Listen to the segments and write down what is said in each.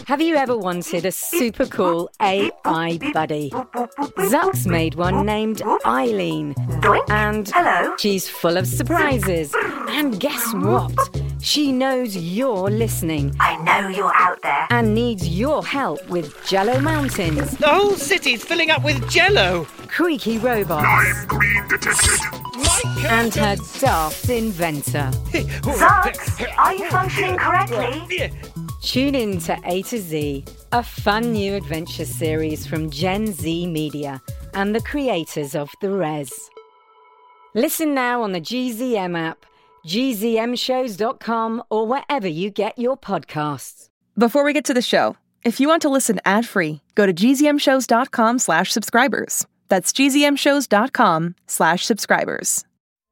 Have you ever wanted a super cool AI buddy? Zuck's made one named Eileen. And Hello? she's full of surprises. And guess what? She knows you're listening I know you're out there. and needs your help with Jello Mountains, The whole city's filling up with Jello. creaky robots, I'm green detected. and her daft inventor. Zucks, are you functioning correctly? Tune in to A to Z, a fun new adventure series from Gen Z Media and the creators of The Res. Listen now on the GZM app, gzmshows.com, or wherever you get your podcasts. Before we get to the show, if you want to listen ad-free, go to gzmshows.com/subscribers. That's gzmshows.com/subscribers.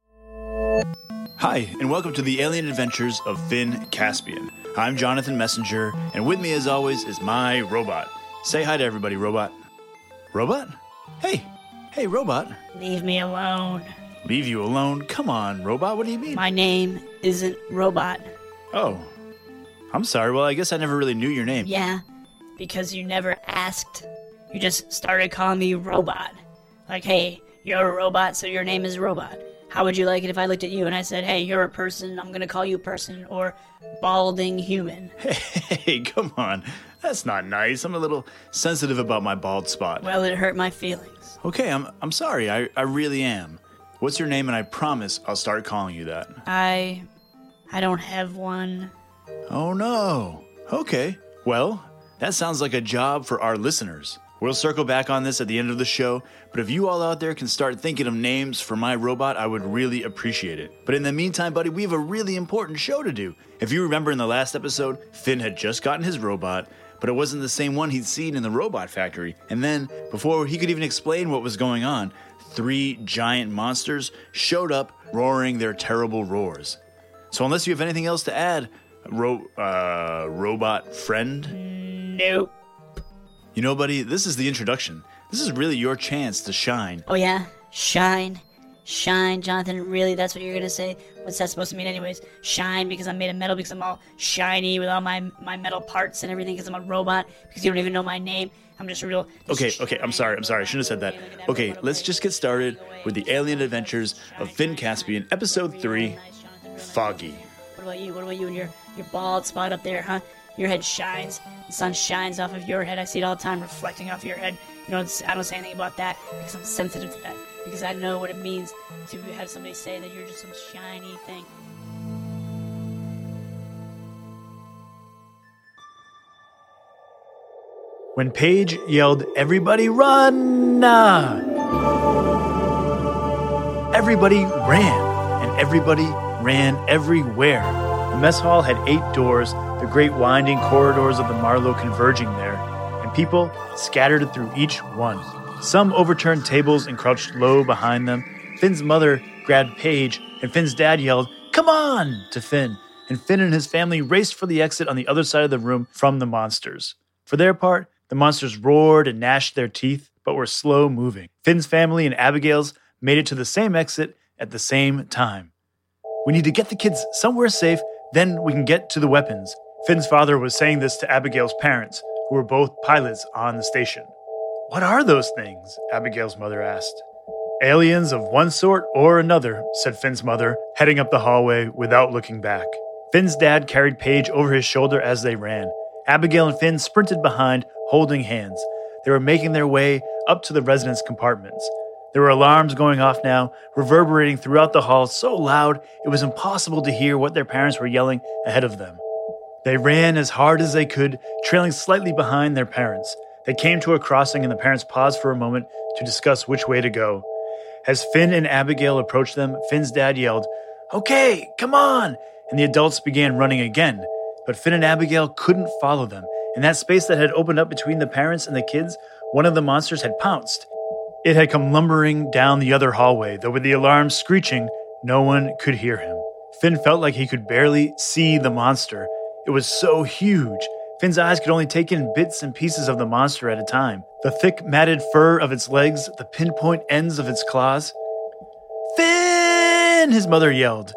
Hi, and welcome to the alien adventures of Finn Caspian. I'm Jonathan Messenger, and with me as always is my robot. Say hi to everybody, robot. Robot? Hey, robot. Leave me alone. Leave you alone? Come on, robot, what do you mean? My name isn't Robot. Oh, I'm sorry, well, I guess I never really knew your name. Yeah, because you never asked. You just started calling me Robot. Like, hey, you're a robot, so your name is Robot. How would you like it if I looked at you and I said, hey, you're a person, I'm gonna call you person, or balding human? Hey, come on. That's not nice. I'm a little sensitive about my bald spot. Well, it hurt my feelings. Okay, I'm sorry. I really am. What's your name? And I promise I'll start calling you that. I don't have one. Oh, no. Okay. Well, that sounds like a job for our listeners. We'll circle back on this at the end of the show, but if you all out there can start thinking of names for my robot, I would really appreciate it. But in the meantime, buddy, we have a really important show to do. If you remember in the last episode, Finn had just gotten his robot, but it wasn't the same one he'd seen in the robot factory. And then, before he could even explain what was going on, 3 giant monsters showed up, roaring their terrible roars. So unless you have anything else to add, robot friend? Nope. You know, buddy, this is the introduction. This is really your chance to shine. Oh yeah? Shine. Shine, Jonathan, really? That's what you're gonna say? What's that supposed to mean anyways? Shine because I'm made of metal, because I'm all shiny with all my metal parts and everything, because I'm a robot, because you don't even know my name. I'm just real... Okay, I'm sorry. I shouldn't have said that. Okay, let's just get started with the alien adventures of Finn Caspian, episode 3, Foggy. What about you? What about you and your bald spot up there, huh? Your head shines. The sun shines off of your head. I see it all the time, reflecting off your head. You know, I don't say anything about that because I'm sensitive to that. Because I know what it means to have somebody say that you're just some shiny thing. When Paige yelled, "Everybody run!" Everybody ran, and everybody ran everywhere. The mess hall had 8 doors, the great winding corridors of the Marlowe converging there, and people scattered through each one. Some overturned tables and crouched low behind them. Finn's mother grabbed Paige, and Finn's dad yelled, "Come on!" to Finn, and Finn and his family raced for the exit on the other side of the room from the monsters. For their part, the monsters roared and gnashed their teeth, but were slow moving. Finn's family and Abigail's made it to the same exit at the same time. "We need to get the kids somewhere safe, then we can get to the weapons." Finn's father was saying this to Abigail's parents, who were both pilots on the station. "What are those things?" Abigail's mother asked. "Aliens of one sort or another," said Finn's mother, heading up the hallway without looking back. Finn's dad carried Paige over his shoulder as they ran. Abigail and Finn sprinted behind, holding hands. They were making their way up to the residence compartments. There were alarms going off now, reverberating throughout the hall so loud it was impossible to hear what their parents were yelling ahead of them. They ran as hard as they could, trailing slightly behind their parents. They came to a crossing and the parents paused for a moment to discuss which way to go. As Finn and Abigail approached them, Finn's dad yelled, "Okay, come on!" and the adults began running again. But Finn and Abigail couldn't follow them. In that space that had opened up between the parents and the kids, one of the monsters had pounced. It had come lumbering down the other hallway, though with the alarm screeching, no one could hear him. Finn felt like he could barely see the monster. It was so huge. Finn's eyes could only take in bits and pieces of the monster at a time. The thick, matted fur of its legs, the pinpoint ends of its claws. "Finn!" his mother yelled.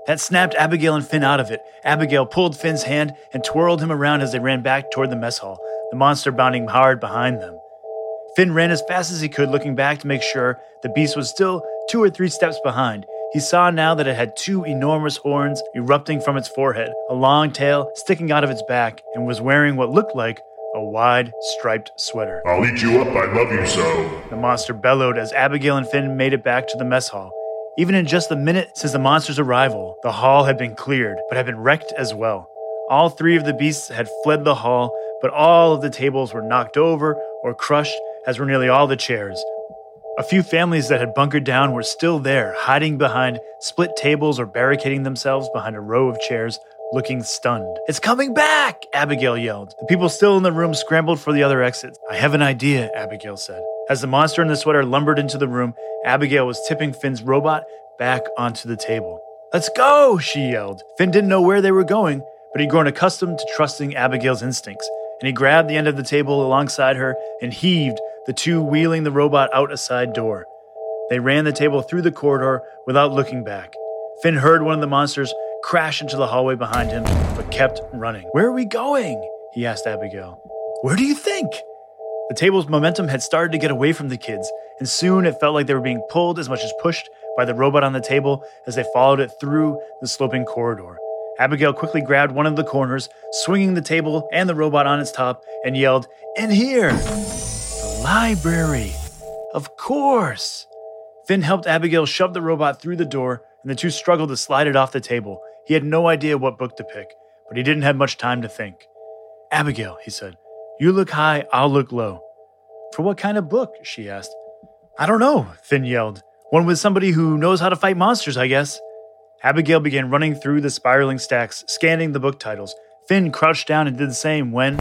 That snapped Abigail and Finn out of it. Abigail pulled Finn's hand and twirled him around as they ran back toward the mess hall, the monster bounding hard behind them. Finn ran as fast as he could, looking back to make sure the beast was still 2 or 3 steps behind. He saw now that it had 2 enormous horns erupting from its forehead, a long tail sticking out of its back, and was wearing what looked like a wide, striped sweater. I'll eat you up, I love you so. The monster bellowed as Abigail and Finn made it back to the mess hall. Even in just the minute since the monster's arrival, the hall had been cleared, but had been wrecked as well. All 3 of the beasts had fled the hall, but all of the tables were knocked over or crushed, as were nearly all the chairs. A few families that had bunkered down were still there, hiding behind split tables or barricading themselves behind a row of chairs, looking stunned. "It's coming back!" Abigail yelled. The people still in the room scrambled for the other exits. "I have an idea," Abigail said. As the monster in the sweater lumbered into the room, Abigail was tipping Finn's robot back onto the table. "Let's go!" she yelled. Finn didn't know where they were going, but he'd grown accustomed to trusting Abigail's instincts, and he grabbed the end of the table alongside her and heaved, the 2 wheeling the robot out a side door. They ran the table through the corridor without looking back. Finn heard one of the monsters crash into the hallway behind him, but kept running. "Where are we going?" he asked Abigail. "Where do you think?" The table's momentum had started to get away from the kids, and soon it felt like they were being pulled as much as pushed by the robot on the table as they followed it through the sloping corridor. Abigail quickly grabbed one of the corners, swinging the table and the robot on its top, and yelled, "In here!" "The library! Of course!" Finn helped Abigail shove the robot through the door, and the 2 struggled to slide it off the table. He had no idea what book to pick, but he didn't have much time to think. "Abigail," he said, "you look high, I'll look low." "For what kind of book?" she asked. "I don't know," Finn yelled. "One with somebody who knows how to fight monsters, I guess." Abigail began running through the spiraling stacks, scanning the book titles. Finn crouched down and did the same when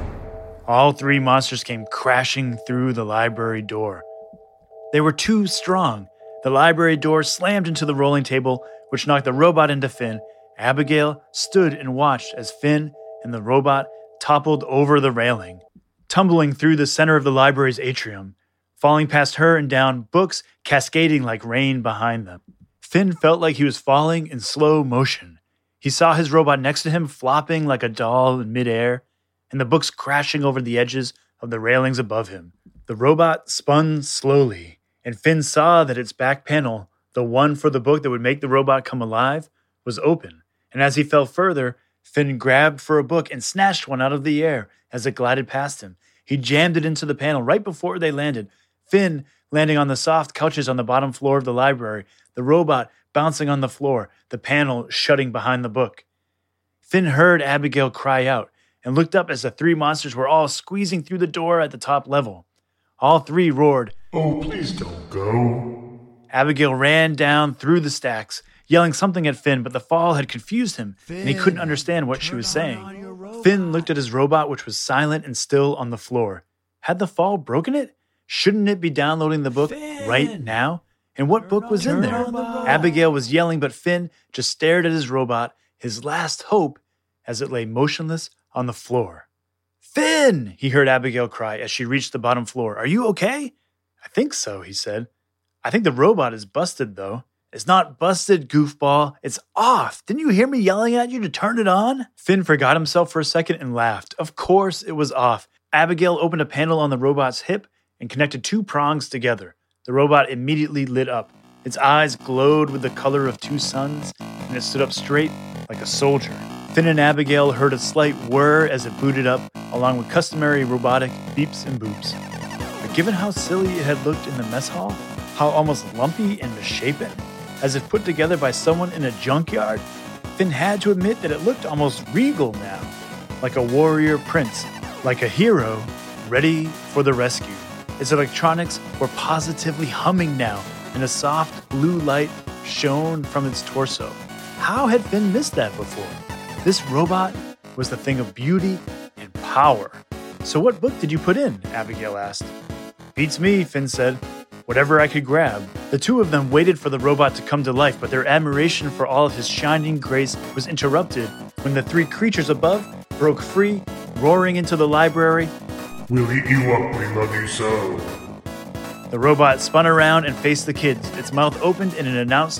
all 3 monsters came crashing through the library door. They were too strong. The library door slammed into the rolling table, which knocked the robot into Finn. Abigail stood and watched as Finn and the robot toppled over the railing, tumbling through the center of the library's atrium, falling past her and down, books cascading like rain behind them. Finn felt like he was falling in slow motion. He saw his robot next to him flopping like a doll in midair, and the books crashing over the edges of the railings above him. The robot spun slowly, and Finn saw that its back panel, the one for the book that would make the robot come alive, was open. And as he fell further, Finn grabbed for a book and snatched one out of the air as it glided past him. He jammed it into the panel right before they landed. Finn landing on the soft couches on the bottom floor of the library, the robot bouncing on the floor, the panel shutting behind the book. Finn heard Abigail cry out and looked up as the 3 monsters were all squeezing through the door at the top level. All 3 roared, "Oh, please don't go." Abigail ran down through the stacks, yelling something at Finn, but the fall had confused him, and he couldn't understand what she was saying. Finn looked at his robot, which was silent and still on the floor. Had the fall broken it? Shouldn't it be downloading the book right now? And what book was in there? Abigail was yelling, but Finn just stared at his robot, his last hope, as it lay motionless on the floor. "Finn!" he heard Abigail cry as she reached the bottom floor. "Are you okay?" "I think so," he said. "I think the robot is busted, though." "It's not busted, goofball. It's off. Didn't you hear me yelling at you to turn it on?" Finn forgot himself for a second and laughed. Of course it was off. Abigail opened a panel on the robot's hip and connected 2 prongs together. The robot immediately lit up. Its eyes glowed with the color of 2 suns, and it stood up straight like a soldier. Finn and Abigail heard a slight whir as it booted up, along with customary robotic beeps and boops. But given how silly it had looked in the mess hall, how almost lumpy and misshapen, as if put together by someone in a junkyard, Finn had to admit that it looked almost regal now, like a warrior prince, like a hero ready for the rescue. Its electronics were positively humming now, and a soft blue light shone from its torso. How had Finn missed that before? This robot was the thing of beauty and power. "So what book did you put in?" Abigail asked. "Beats me," Finn said. "Whatever I could grab." The 2 of them waited for the robot to come to life, but their admiration for all of his shining grace was interrupted when the 3 creatures above broke free, roaring into the library. "We'll eat you up, we love you so." The robot spun around and faced the kids. Its mouth opened and it announced,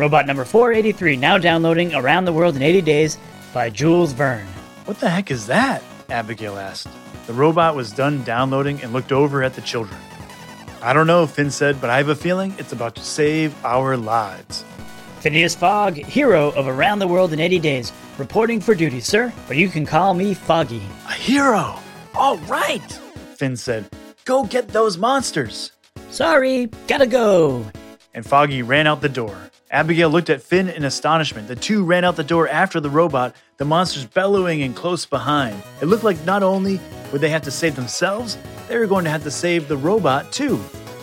Robot number 483 now downloading Around the World in 80 Days by Jules Verne. What the heck is that? Abigail asked. The robot was done downloading and looked over at the children. I don't know, Finn said, but I have a feeling it's about to save our lives. Phineas Fogg, hero of Around the World in 80 Days, reporting for duty, sir, but you can call me Foggy. A hero! All right, Finn said. Go get those monsters. Sorry, gotta go. And Foggy ran out the door. Abigail looked at Finn in astonishment. The two ran out the door after the robot, the monsters bellowing and close behind. It looked like not only would they have to save themselves, they were going to have to save the robot too.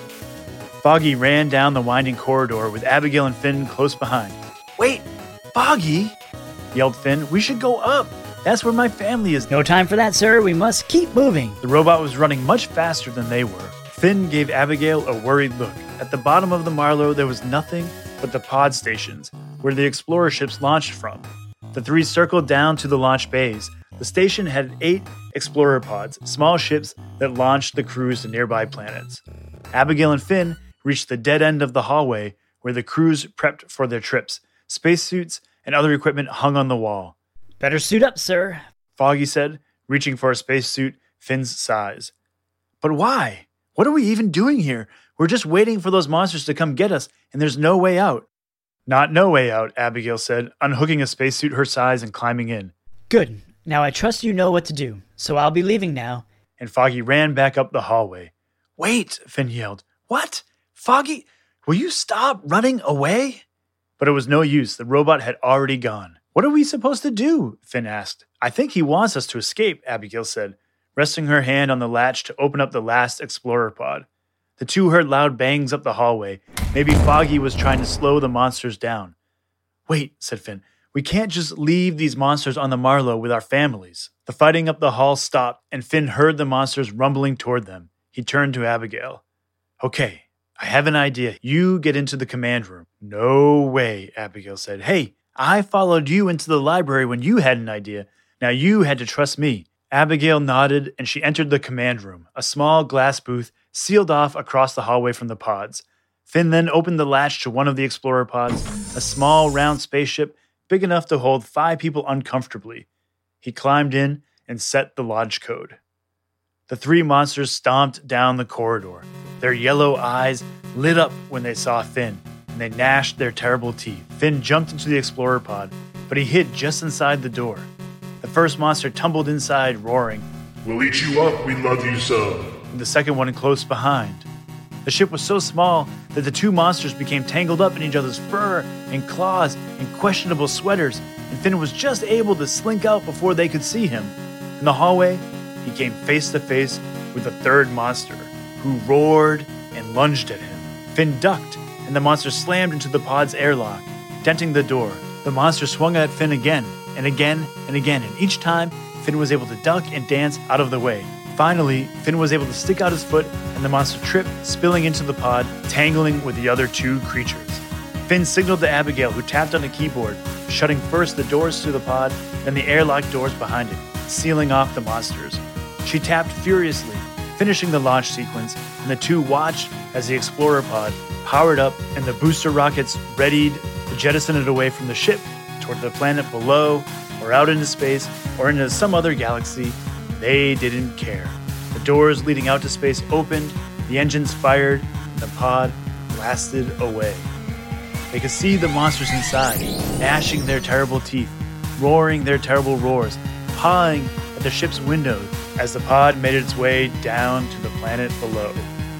Foggy ran down the winding corridor with Abigail and Finn close behind. Wait, Foggy, yelled Finn. We should go up. That's where my family is. No time for that, sir. We must keep moving. The robot was running much faster than they were. Finn gave Abigail a worried look. At the bottom of the Marlow, there was nothing but the pod stations, where the explorer ships launched from. The three circled down to the launch bays. The station had 8 explorer pods, small ships that launched the crews to nearby planets. Abigail and Finn reached the dead end of the hallway where the crews prepped for their trips. Spacesuits and other equipment hung on the wall. Better suit up, sir, Foggy said, reaching for a spacesuit Finn's size. But why? What are we even doing here? We're just waiting for those monsters to come get us, and there's no way out. Not no way out, Abigail said, unhooking a spacesuit her size and climbing in. Good. Now I trust you know what to do, so I'll be leaving now. And Foggy ran back up the hallway. Wait, Finn yelled. What? Foggy, will you stop running away? But it was no use. The robot had already gone. What are we supposed to do? Finn asked. I think he wants us to escape, Abigail said, resting her hand on the latch to open up the last explorer pod. The two heard loud bangs up the hallway. Maybe Foggy was trying to slow the monsters down. Wait, said Finn. We can't just leave these monsters on the Marlow with our families. The fighting up the hall stopped, and Finn heard the monsters rumbling toward them. He turned to Abigail. Okay, I have an idea. You get into the command room. No way, Abigail said. Hey, I followed you into the library when you had an idea. Now you had to trust me. Abigail nodded, and she entered the command room, a small glass booth sealed off across the hallway from the pods. Finn then opened the latch to one of the explorer pods, a small round spaceship big enough to hold 5 people uncomfortably. He climbed in and set the launch code. The 3 monsters stomped down the corridor. Their yellow eyes lit up when they saw Finn, and they gnashed their terrible teeth. Finn jumped into the explorer pod, but he hid just inside the door. The first monster tumbled inside, roaring, We'll eat you up, we love you so. and the second one close behind. The ship was so small that the 2 monsters became tangled up in each other's fur and claws and questionable sweaters, and Finn was just able to slink out before they could see him. In the hallway, he came face to face with the 3rd monster, who roared and lunged at him. Finn ducked, and the monster slammed into the pod's airlock, denting the door. The monster swung at Finn again, and again, and again, and each time, Finn was able to duck and dance out of the way. Finally, Finn was able to stick out his foot, and the monster tripped, spilling into the pod, tangling with the other 2 creatures. Finn signaled to Abigail, who tapped on a keyboard, shutting first the doors to the pod, then the airlock doors behind it, sealing off the monsters. She tapped furiously, finishing the launch sequence, and the 2 watched as the explorer pod powered up and the booster rockets readied to jettison it away from the ship toward the planet below, or out into space, or into some other galaxy. They didn't care. The doors leading out to space opened, the engines fired, and the pod blasted away. They could see the monsters inside, gnashing their terrible teeth, roaring their terrible roars, pawing at the ship's windows as the pod made its way down to the planet below.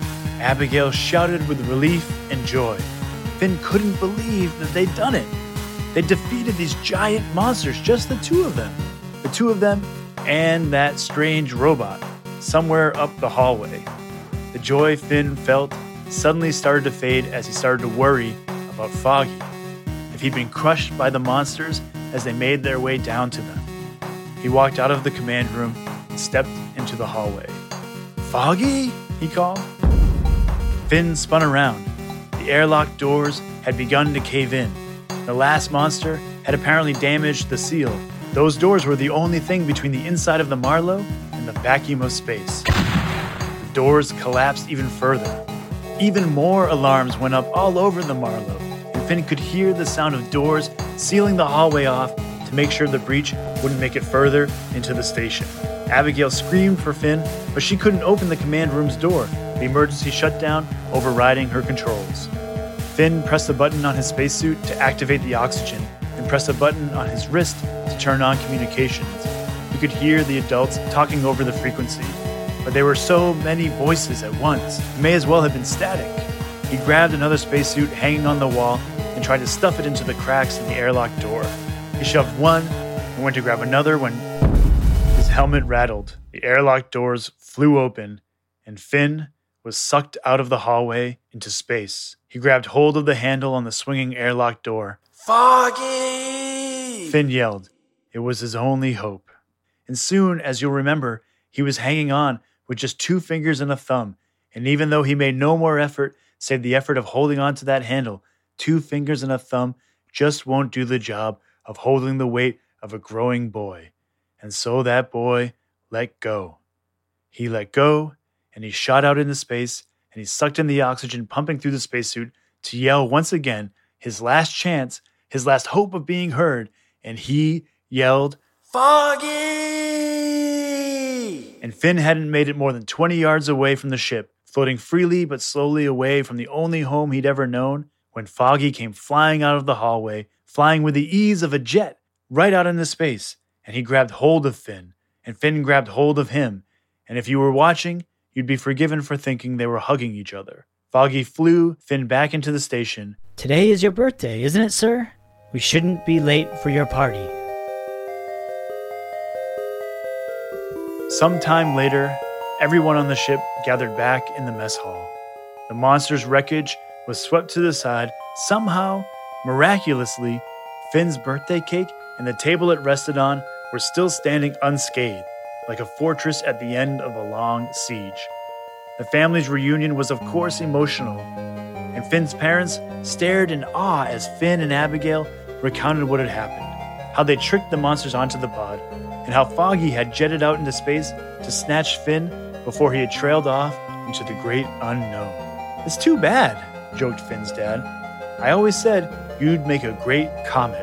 Abigail shouted with relief and joy. Finn couldn't believe that they'd done it. They defeated these giant monsters, just the 2 of them. The 2 of them and that strange robot, somewhere up the hallway. The joy Finn felt suddenly started to fade as he started to worry about Foggy, if he'd been crushed by the monsters as they made their way down to them. He walked out of the command room and stepped into the hallway. Foggy? He called. Finn spun around. The airlock doors had begun to cave in. The last monster had apparently damaged the seal. Those doors were the only thing between the inside of the Marlow and the vacuum of space. The doors collapsed even further. Even more alarms went up all over the Marlow, and Finn could hear the sound of doors sealing the hallway off to make sure the breach wouldn't make it further into the station. Abigail screamed for Finn, but she couldn't open the command room's door, the emergency shutdown overriding her controls. Finn pressed a button on his spacesuit to activate the oxygen and pressed a button on his wrist to turn on communications. He could hear the adults talking over the frequency, but there were so many voices at once, it may as well have been static. He grabbed another spacesuit hanging on the wall and tried to stuff it into the cracks in the airlock door. He shoved one and went to grab another when his helmet rattled. The airlock doors flew open, and Finn was sucked out of the hallway into space. He grabbed hold of the handle on the swinging airlock door. "Foggy!" Finn yelled. It was his only hope. And soon, as you'll remember, he was hanging on with just 2 fingers and a thumb. And even though he made no more effort, save the effort of holding on to that handle, 2 fingers and a thumb just won't do the job of holding the weight of a growing boy. And so that boy let go. He let go, and he shot out into space, and he sucked in the oxygen pumping through the spacesuit to yell once again, his last chance, his last hope of being heard, and he yelled, "Foggy!" And Finn hadn't made it more than 20 yards away from the ship, floating freely but slowly away from the only home he'd ever known, when Foggy came flying out of the hallway, flying with the ease of a jet, right out into space, and he grabbed hold of Finn, and Finn grabbed hold of him, and if you were watching, you'd be forgiven for thinking they were hugging each other. Foggy flew Finn back into the station. Today is your birthday, isn't it, sir? We shouldn't be late for your party. Sometime later, everyone on the ship gathered back in the mess hall. The monster's wreckage was swept to the side. Somehow, miraculously, Finn's birthday cake and the table it rested on were still standing unscathed, like a fortress at the end of a long siege. The family's reunion was, of course, emotional, and Finn's parents stared in awe as Finn and Abigail recounted what had happened, how they tricked the monsters onto the pod, and how Foggy had jetted out into space to snatch Finn before he had trailed off into the great unknown. "It's too bad," joked Finn's dad. "I always said you'd make a great comet."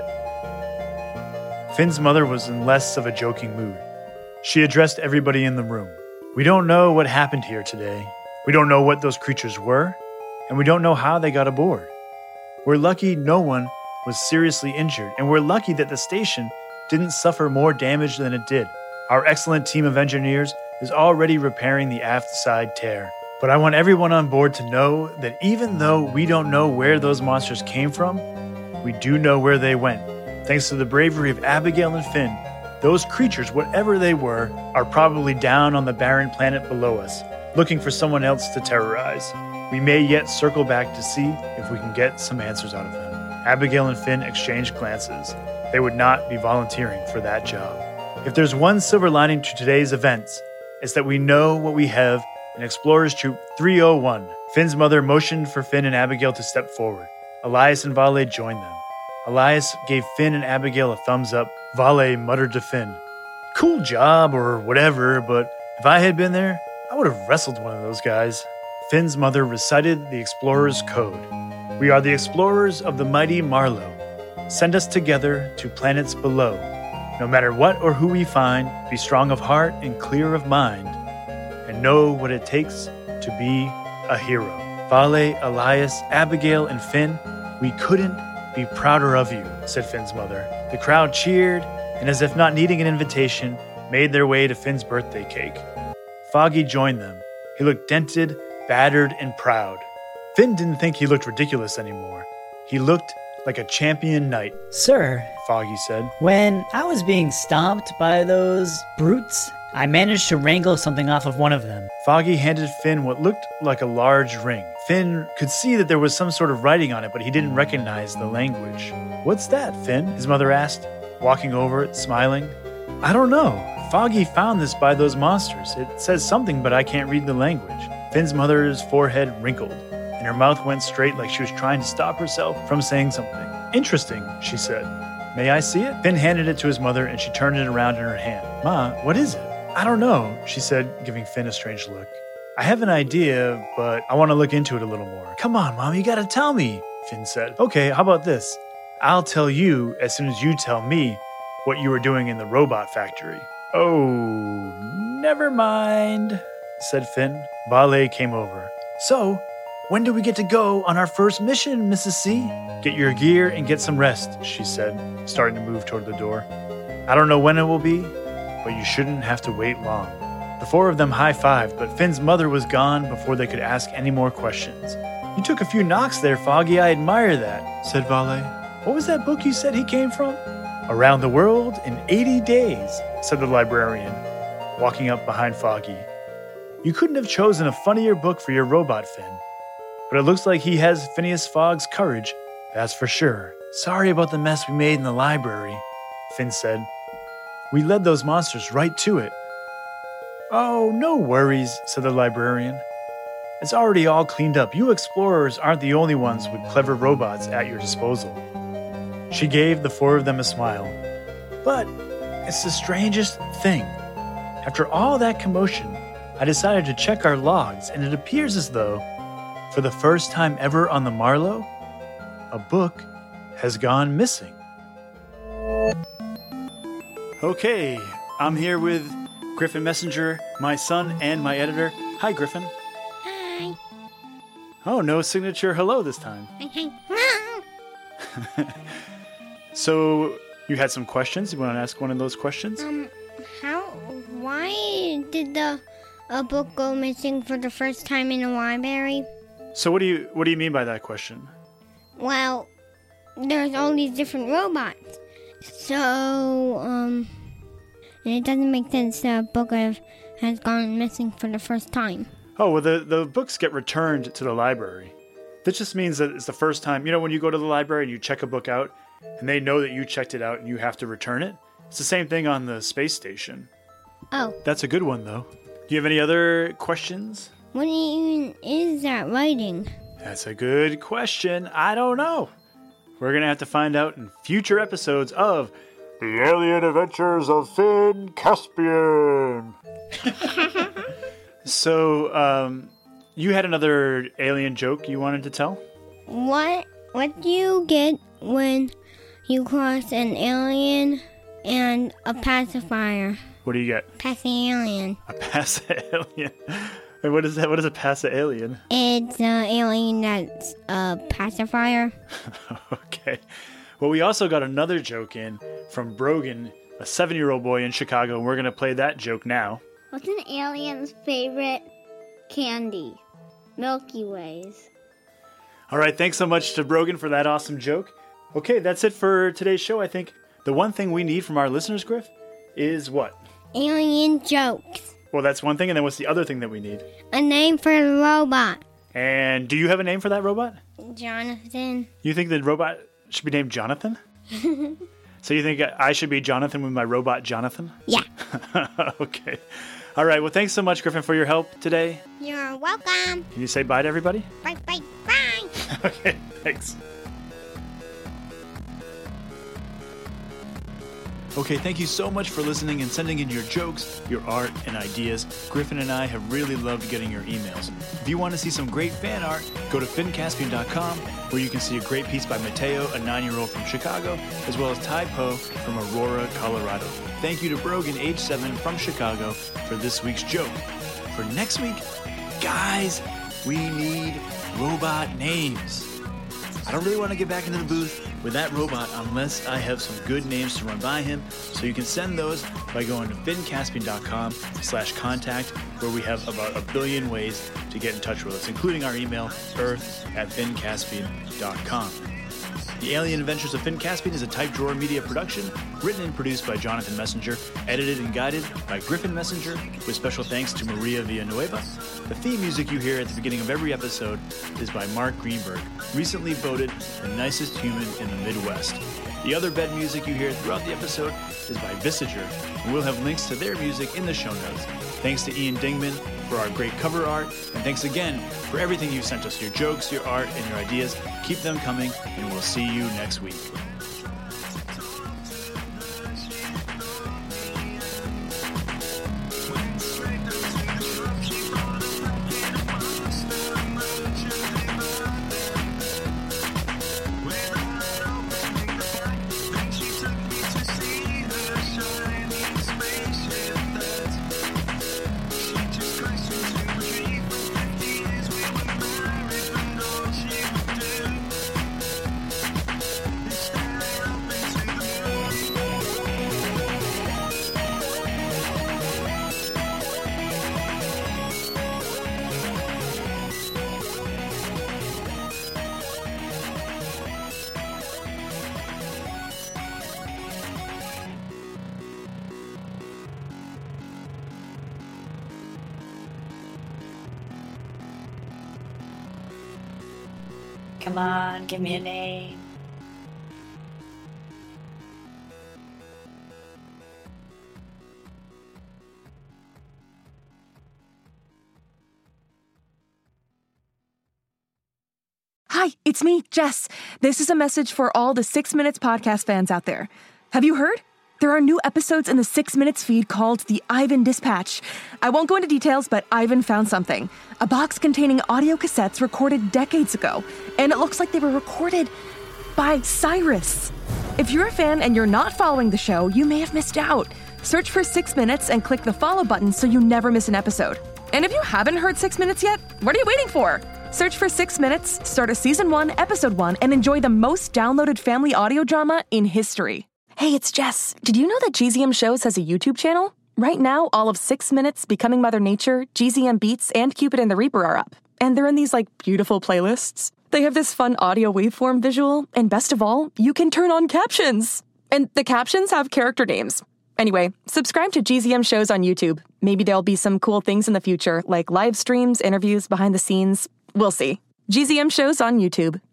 Finn's mother was in less of a joking mood. She addressed everybody in the room. "We don't know what happened here today. We don't know what those creatures were, and we don't know how they got aboard. We're lucky no one was seriously injured, and we're lucky that the station didn't suffer more damage than it did. Our excellent team of engineers is already repairing the aft side tear. But I want everyone on board to know that even though we don't know where those monsters came from, we do know where they went. Thanks to the bravery of Abigail and Finn, those creatures, whatever they were, are probably down on the barren planet below us, looking for someone else to terrorize. We may yet circle back to see if we can get some answers out of them." Abigail and Finn exchanged glances. They would not be volunteering for that job. If there's one silver lining to today's events, it's that we know what we have in Explorers Troop 301. Finn's mother motioned for Finn and Abigail to step forward. Elias and Vale joined them. Elias gave Finn and Abigail a thumbs up. Vale muttered to Finn, "Cool job," or whatever, but if I had been there, I would have wrestled one of those guys. Finn's mother recited the Explorer's Code. "We are the explorers of the mighty Marlow. Send us together to planets below. No matter what or who we find, be strong of heart and clear of mind, and know what it takes to be a hero." Vale, Elias, Abigail, and Finn, we couldn't be prouder of you, said Finn's mother. The crowd cheered, and as if not needing an invitation, made their way to Finn's birthday cake. Foggy joined them. He looked dented, battered, and proud. Finn didn't think he looked ridiculous anymore. He looked like a champion knight. "Sir," Foggy said, "when I was being stomped by those brutes, I managed to wrangle something off of one of them." Foggy handed Finn what looked like a large ring. Finn could see that there was some sort of writing on it, but he didn't recognize the language. "What's that, Finn?" his mother asked, walking over it, smiling. "I don't know. Foggy found this by those monsters. It says something, but I can't read the language." Finn's mother's forehead wrinkled, and her mouth went straight like she was trying to stop herself from saying something. "Interesting," she said. "May I see it?" Finn handed it to his mother, and she turned it around in her hand. "Ma, what is it?" "I don't know," she said, giving Finn a strange look. "I have an idea, but I want to look into it a little more." "Come on, Mom, you gotta tell me." Finn said. Okay, how about this? I'll tell you as soon as you tell me what you were doing in the robot factory. Oh, never mind, said Finn. Vale came over. So, when do we get to go on our first mission, Mrs. C? Get your gear and get some rest, she said, starting to move toward the door. I don't know when it will be, but you shouldn't have to wait long. The four of them high-fived, but Finn's mother was gone before they could ask any more questions. You took a few knocks there, Foggy. I admire that, said Vale. What was that book you said he came from? Around the World in 80 Days, said the librarian, walking up behind Foggy. You couldn't have chosen a funnier book for your robot, Finn. But it looks like he has Phineas Fogg's courage, that's for sure. Sorry about the mess we made in the library, Finn said. We led those monsters right to it. Oh, no worries, said the librarian. It's already all cleaned up. You explorers aren't the only ones with clever robots at your disposal. She gave the four of them a smile. But it's the strangest thing. After all that commotion, I decided to check our logs, and it appears as though, for the first time ever on the Marlow, a book has gone missing. Okay, I'm here with Griffin Messenger, my son, and my editor. Hi, Griffin. Hi. Oh, no signature hello this time. So, you had some questions? You want to ask one of those questions? Why did a book go missing for the first time in a library? So what do you mean by that question? Well, there's all these different robots. So, it doesn't make sense that a book has gone missing for the first time. Oh, well, the books get returned to the library. That just means that it's the first time. You know, when you go to the library and you check a book out, and they know that you checked it out and you have to return it? It's the same thing on the space station. Oh. That's a good one, though. Do you have any other questions? What even is that writing? That's a good question. I don't know. We're going to have to find out in future episodes of The Alien Adventures of Finn Caspian. So, you had another alien joke you wanted to tell? What do you get when you cross an alien and a pacifier? What do you get? Pass-alien. A pass-alien. What is that? What is a pass-alien? It's an alien that's a pacifier. Okay. Well, we also got another joke in from Brogan, a 7-year-old boy in Chicago, and we're going to play that joke now. What's an alien's favorite candy? Milky Ways. All right, thanks so much to Brogan for that awesome joke. Okay, that's it for today's show, I think. The one thing we need from our listeners, Griff, is what? Alien jokes. Well, that's one thing, and then what's the other thing that we need? A name for the robot. And do you have a name for that robot? Jonathan. You think the robot should be named Jonathan? So you think I should be Jonathan with my robot Jonathan? Yeah. Okay. All right, well, thanks so much, Griffin, for your help today. You're welcome. Can you say bye to everybody? Bye, bye, bye. Okay, thanks. Okay, thank you so much for listening and sending in your jokes, your art, and ideas. Griffin and I have really loved getting your emails. If you want to see some great fan art, go to finncaspian.com, where you can see a great piece by Mateo, a 9-year-old from Chicago, as well as Tai Po from Aurora, Colorado. Thank you to Brogan, age 7, from Chicago, for this week's joke. For next week, guys, we need robot names. I don't really want to get back into the booth with that robot unless I have some good names to run by him. So you can send those by going to finncaspian.com/contact, where we have about 1 billion ways to get in touch with us, including our email, earth@finncaspian.com. The Alien Adventures of Finn Caspian is a Type Drawer Media production, written and produced by Jonathan Messenger, edited and guided by Griffin Messenger, with special thanks to Maria Villanueva. The theme music you hear at the beginning of every episode is by Mark Greenberg, recently voted the nicest human in the Midwest. The other bed music you hear throughout the episode is by Visager, and we'll have links to their music in the show notes. Thanks to Ian Dingman for our great cover art, and thanks again for everything you've sent us, your jokes, your art, and your ideas. Keep them coming, and we'll see you next week. Come on, give me a name. Hi, it's me, Jess. This is a message for all the 6 Minutes podcast fans out there. Have you heard? There are new episodes in the 6 Minutes feed called the Ivan Dispatch. I won't go into details, but Ivan found something. A box containing audio cassettes recorded decades ago, and it looks like they were recorded by Cyrus. If you're a fan and you're not following the show, you may have missed out. Search for 6 Minutes and click the follow button so you never miss an episode. And if you haven't heard 6 Minutes yet, what are you waiting for? Search for 6 Minutes, start a Season 1, Episode 1, and enjoy the most downloaded family audio drama in history. Hey, it's Jess. Did you know that GZM Shows has a YouTube channel? Right now, all of 6 Minutes, Becoming Mother Nature, GZM Beats, and Cupid and the Reaper are up. And they're in these, beautiful playlists. They have this fun audio waveform visual, and best of all, you can turn on captions. And the captions have character names. Anyway, subscribe to GZM Shows on YouTube. Maybe there'll be some cool things in the future, like live streams, interviews, behind the scenes. We'll see. GZM Shows on YouTube.